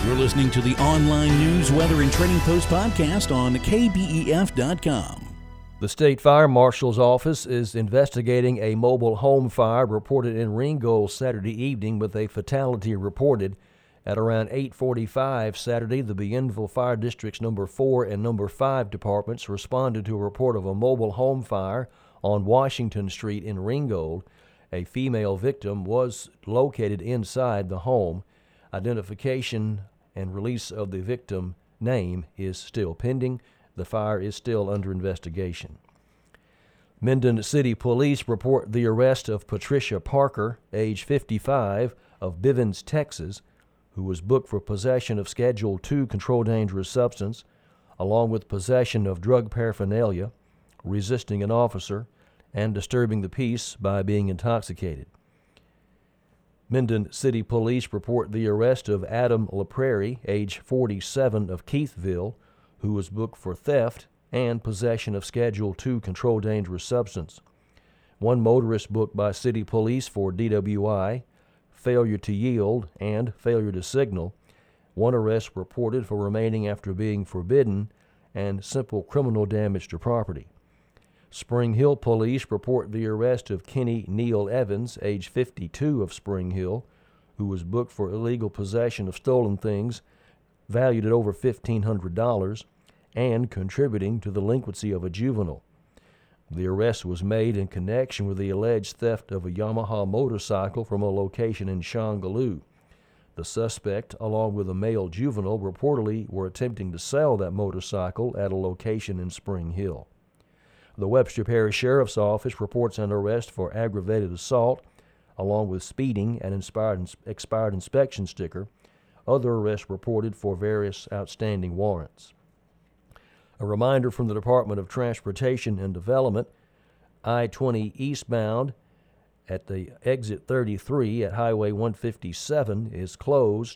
You're listening to the online news, weather, and trading post podcast on KBEF.com. The State Fire Marshal's Office is investigating a mobile home fire reported in Ringgold Saturday evening with a fatality reported. At around 8:45 Saturday, the Bienville Fire District's number 4 and number 5 departments responded to a report of a mobile home fire on Washington Street in Ringgold. A female victim was located inside the home. Identification and release of the victim name is still pending. The fire is still under investigation. Minden City Police report the arrest of Patricia Parker, age 55, of Bivens, Texas, who was booked for possession of Schedule II controlled dangerous substance, along with possession of drug paraphernalia, resisting an officer, and disturbing the peace by being intoxicated. Minden City Police report the arrest of Adam LaPrairie, age 47, of Keithville, who was booked for theft and possession of Schedule II controlled dangerous substance. One motorist booked by City Police for DWI, failure to yield, and failure to signal. One arrest reported for remaining after being forbidden, and simple criminal damage to property. Spring Hill Police report the arrest of Kenny Neal Evans, age 52, of Spring Hill, who was booked for illegal possession of stolen things valued at over $1,500 and contributing to the delinquency of a juvenile. The arrest was made in connection with the alleged theft of a Yamaha motorcycle from a location in Shongaloo. The suspect, along with a male juvenile, reportedly were attempting to sell that motorcycle at a location in Spring Hill. The Webster Parish Sheriff's Office reports an arrest for aggravated assault, along with speeding and expired inspection sticker. Other arrests reported for various outstanding warrants. A reminder from the Department of Transportation and Development, I-20 eastbound at the exit 33 at Highway 157 is closed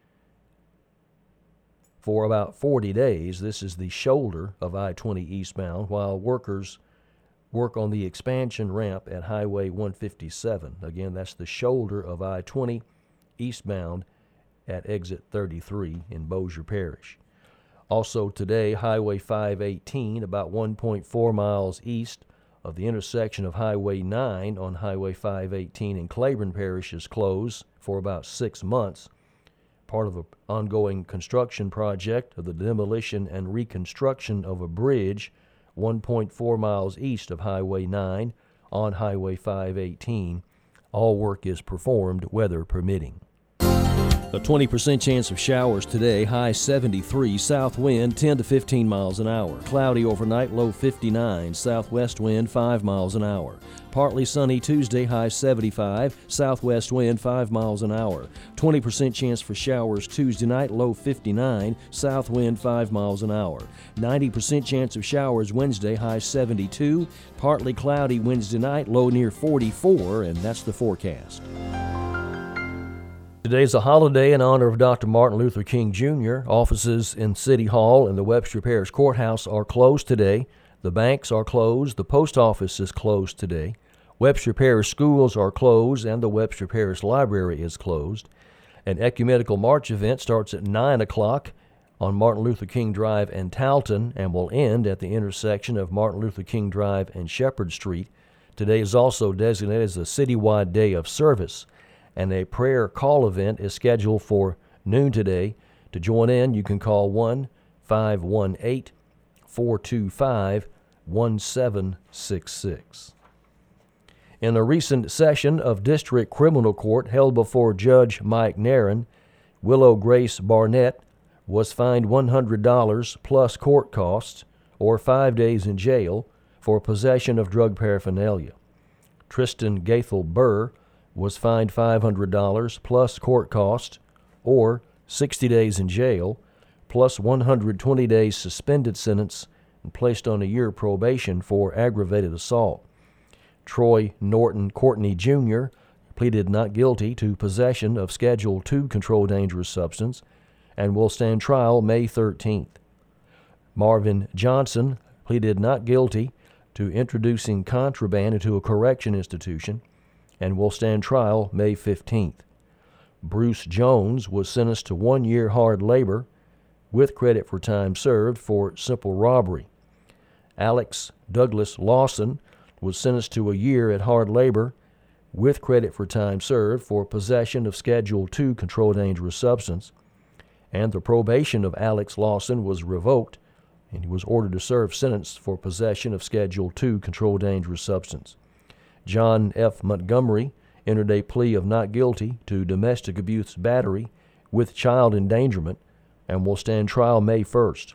for about 40 days. This is the shoulder of I-20 eastbound, while workers work on the expansion ramp at Highway 157. Again, that's the shoulder of I-20 eastbound at exit 33 in Bossier Parish. Also today, Highway 518, about 1.4 miles east of the intersection of Highway 9 on Highway 518 in Claiborne Parish, is closed for about 6 months. Part of an ongoing construction project of the demolition and reconstruction of a bridge 1.4 miles east of Highway 9 on Highway 518. All work is performed, weather permitting. A 20% chance of showers today, high 73, south wind 10 to 15 miles an hour. Cloudy overnight, low 59, southwest wind 5 miles an hour. Partly sunny Tuesday, high 75, southwest wind 5 miles an hour. 20% chance for showers Tuesday night, low 59, south wind 5 miles an hour. 90% chance of showers Wednesday, high 72, partly cloudy Wednesday night, low near 44, and that's the forecast. Today's a holiday in honor of Dr. Martin Luther King Jr. Offices in City Hall and the Webster Parish Courthouse are closed today. The banks are closed. The post office is closed today. Webster Parish schools are closed, and the Webster Parish Library is closed. An ecumenical march event starts at 9 o'clock on Martin Luther King Drive and Talton and will end at the intersection of Martin Luther King Drive and Shepherd Street. Today is also designated as a citywide day of service, and a prayer call event is scheduled for noon today. To join in, you can call 1-518-425-1766. In a recent session of District Criminal Court held before Judge Mike Nairn, Willow Grace Barnett was fined $100 plus court costs, or 5 days in jail, for possession of drug paraphernalia. Tristan Gaethel Burr was fined $500 plus court costs, or 60 days in jail, plus 120 days suspended sentence, and placed on a year probation for aggravated assault. Troy Norton Courtney Jr. pleaded not guilty to possession of Schedule II controlled dangerous substance and will stand trial May 13th. Marvin Johnson pleaded not guilty to introducing contraband into a correction institution and will stand trial May 15th. Bruce Jones was sentenced to 1 year hard labor with credit for time served for simple robbery. Alex Douglas Lawson was sentenced to a year at hard labor with credit for time served for possession of Schedule II controlled dangerous substance, and the probation of Alex Lawson was revoked, and he was ordered to serve sentence for possession of Schedule II controlled dangerous substance. John F. Montgomery entered a plea of not guilty to domestic abuse battery with child endangerment and will stand trial May 1st.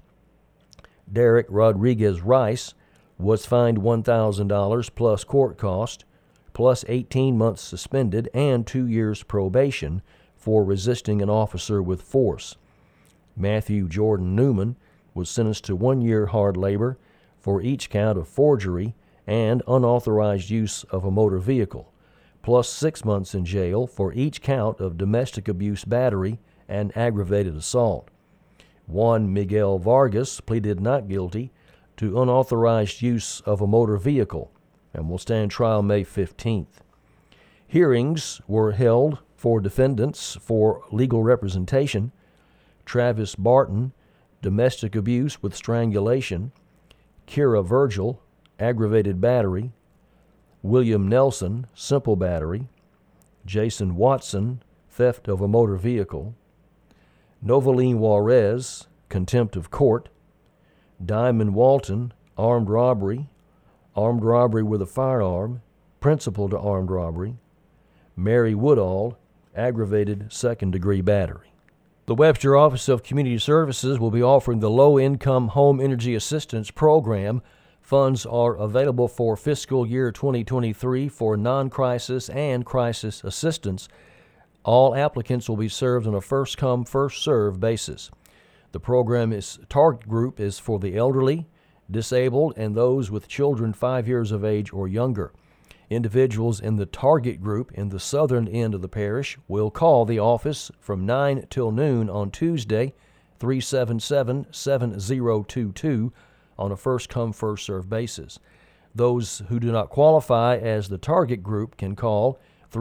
Derek Rodriguez Rice was fined $1,000 plus court cost, plus 18 months suspended and 2 years probation for resisting an officer with force. Matthew Jordan Newman was sentenced to 1 year hard labor for each count of forgery and unauthorized use of a motor vehicle, plus 6 months in jail for each count of domestic abuse battery and aggravated assault. Juan Miguel Vargas pleaded not guilty to unauthorized use of a motor vehicle and will stand trial May 15th. Hearings were held for defendants for legal representation: Travis Barton, domestic abuse with strangulation; Kira Virgil, aggravated battery; William Nelson, simple battery; Jason Watson, theft of a motor vehicle; Noveline Juarez, contempt of court; Diamond Walton, armed robbery with a firearm, principal to armed robbery; Mary Woodall, aggravated second-degree battery. The Webster Office of Community Services will be offering the Low-Income Home Energy Assistance Program. Funds are available for fiscal year 2023 for non-crisis and crisis assistance. All applicants will be served on a first-come, first-served basis. The program's target group is for the elderly, disabled, and those with children 5 years of age or younger. Individuals in the target group in the southern end of the parish will call the office from 9 till noon on Tuesday, 377-7022, on a first-come, first-served basis. Those who do not qualify as the target group can call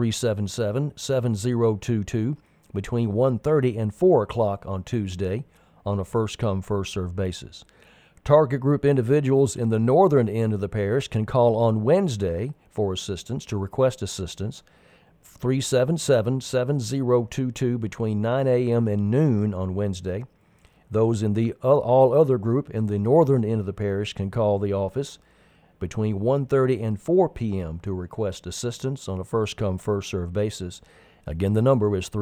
377-7022 between 1:30 and 4 o'clock on Tuesday on a first-come, first-served basis. Target group individuals in the northern end of the parish can call on Wednesday for assistance to request assistance, 377-7022 between 9 a.m. and noon on Wednesday. Those in the all other group in the northern end of the parish can call the office between 1:30 and 4 p.m. to request assistance on a first-come, first-served basis. Again, the number is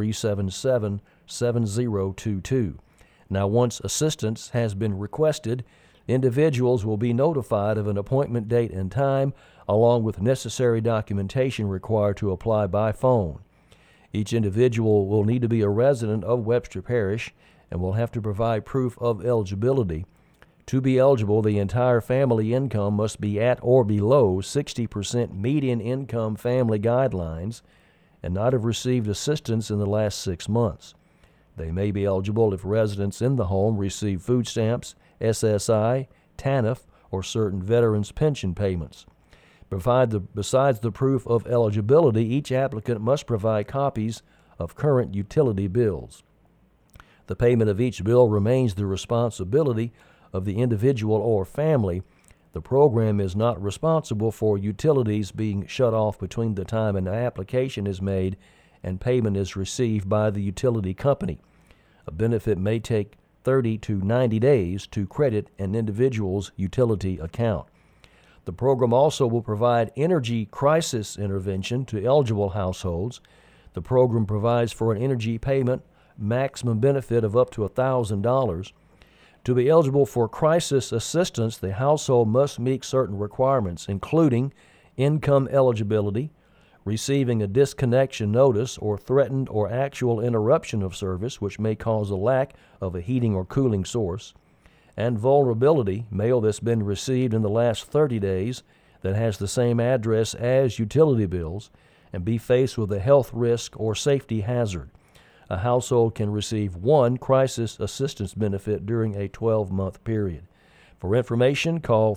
377-7022. Now, once assistance has been requested, individuals will be notified of an appointment date and time, along with necessary documentation required to apply by phone. Each individual will need to be a resident of Webster Parish and will have to provide proof of eligibility. To be eligible, the entire family income must be at or below 60% median income family guidelines and not have received assistance in the last 6 months. They may be eligible if residents in the home receive food stamps, SSI, TANF, or certain veterans' pension payments. Besides the proof of eligibility, each applicant must provide copies of current utility bills. The payment of each bill remains the responsibility of the individual or family. The program is not responsible for utilities being shut off between the time an application is made and payment is received by the utility company. A benefit may take 30 to 90 days to credit an individual's utility account. The program also will provide energy crisis intervention to eligible households. The program provides for an energy payment maximum benefit of up to $1,000. To be eligible for crisis assistance, the household must meet certain requirements, including income eligibility, receiving a disconnection notice or threatened or actual interruption of service, which may cause a lack of a heating or cooling source, and vulnerability, mail that's been received in the last 30 days that has the same address as utility bills, and be faced with a health risk or safety hazard. A household can receive one crisis assistance benefit during a 12-month period. For information, call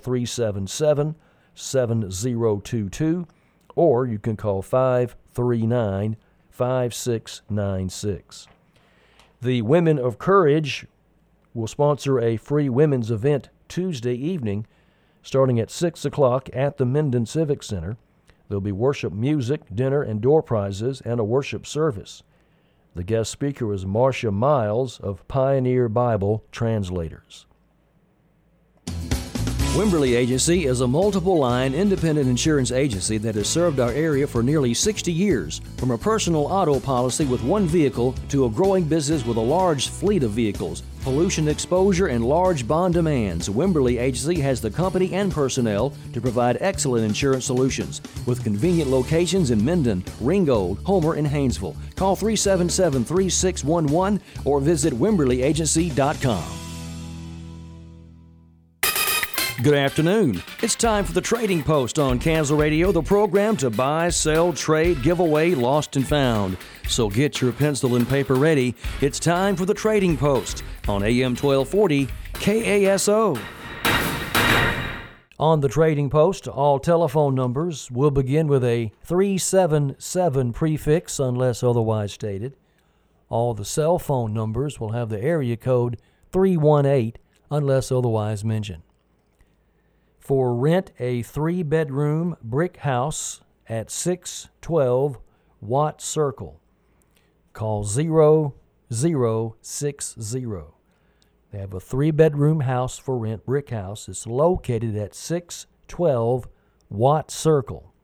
377-7022, or you can call 539-5000. 5696. The Women of Courage will sponsor a free women's event Tuesday evening starting at 6 o'clock at the Minden Civic Center. There'll be worship music, dinner, and door prizes, and a worship service. The guest speaker is Marcia Miles of Pioneer Bible Translators. Wimberly Agency is a multiple-line independent insurance agency that has served our area for nearly 60 years. From a personal auto policy with one vehicle to a growing business with a large fleet of vehicles, pollution exposure, and large bond demands, Wimberly Agency has the company and personnel to provide excellent insurance solutions with convenient locations in Minden, Ringgold, Homer, and Haynesville. Call 377-3611 or visit WimberlyAgency.com. Good afternoon. It's time for the Trading Post on Kansas Radio, the program to buy, sell, trade, give away, lost and found. So get your pencil and paper ready. It's time for the Trading Post on AM 1240 KASO. On the Trading Post, all telephone numbers will begin with a 377 prefix unless otherwise stated. All the cell phone numbers will have the area code 318 unless otherwise mentioned. For rent a 3-bedroom brick house at 612 Watt Circle, call 0060. They have a 3-bedroom house for rent, brick house. It's located at 612 Watt Circle.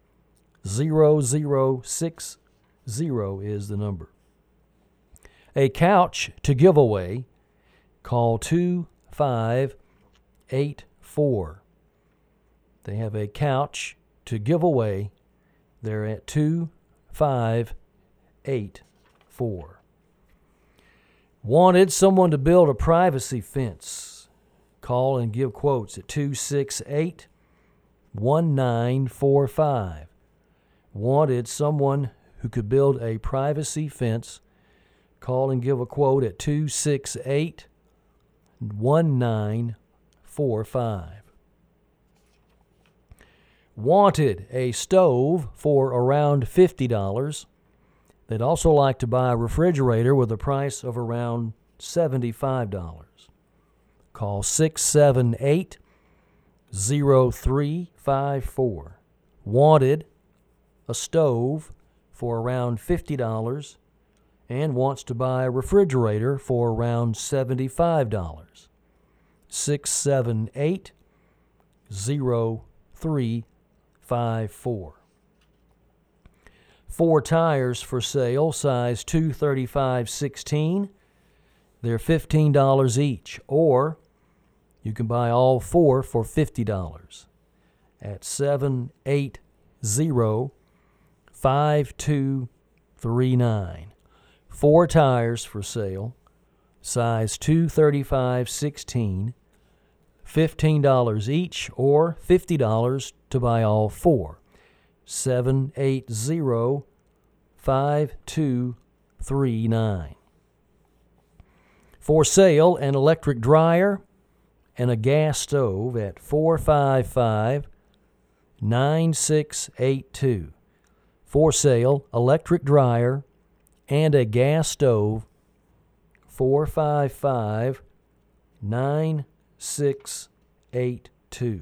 0060 is the number. A couch to give away, call 2584. They have a couch to give away. They're at 2584. Wanted someone to build a privacy fence. Call and give quotes at 268-1945. Wanted someone who could build a privacy fence. Call and give a quote at 268-1945. Wanted a stove for around $50. They'd also like to buy a refrigerator with a price of around $75. Call 678-0354. Wanted a stove for around $50 and wants to buy a refrigerator for around $75. 678-0354. 4 tires for sale, size 235/16. They're $15 each, or you can buy all 4 for $50 at 780-5239. 4 tires for sale, size 235/16. $15 each, or $50 to buy all 4. 780-5239. For sale, an electric dryer and a gas stove at 455-9682. For sale, electric dryer and a gas stove, 455-9682.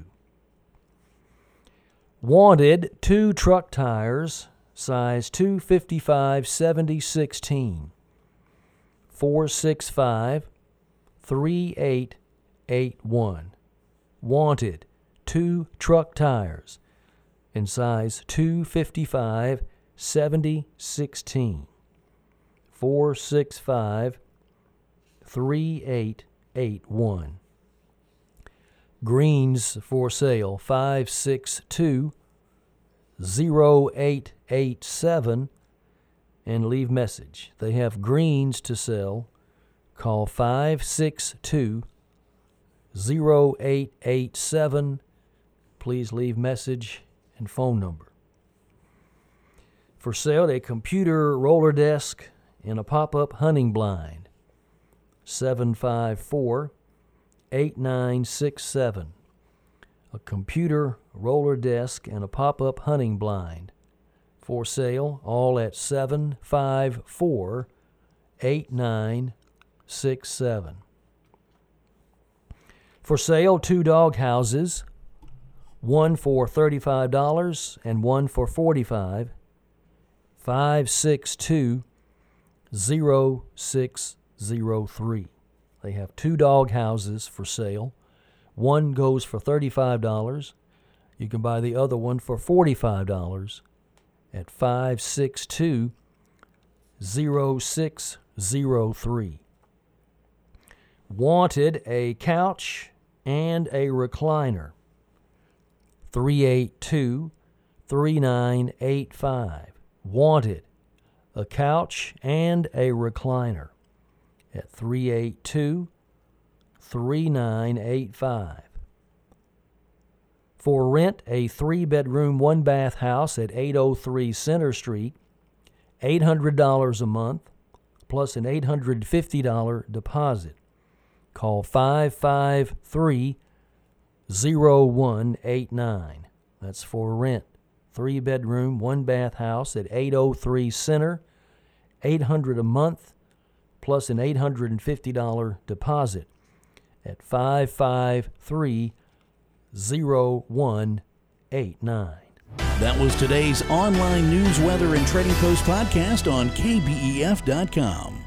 Wanted 2 truck tires, size 255/70/16. 465-3881. Wanted 2 truck tires in size 255/70/16. 465-3881. Greens for sale, 562-0887, and leave message. They have greens to sell. Call 562-0887. Please leave message and phone number. For sale, a computer roller desk and a pop-up hunting blind. 754-8967. A computer roller desk and a pop-up hunting blind. for sale, all at 754-8967. For sale, 2 dog houses, one for $35 and one for $45. 562-0603. They have 2 dog houses for sale. One goes for $35. You can buy the other one for $45 at 562-0603. Wanted a couch and a recliner. 382-3985. Wanted a couch and a recliner at 382-3985. For rent, a 3-bedroom, 1-bath house at 803 Center Street, $800 a month, plus an $850 deposit. Call 553-0189. That's for rent. 3-bedroom, 1-bath house at 803 Center, $800 a month, plus an $850 deposit at 553-0189. That was today's online news, weather, and trading post podcast on KBEF.com.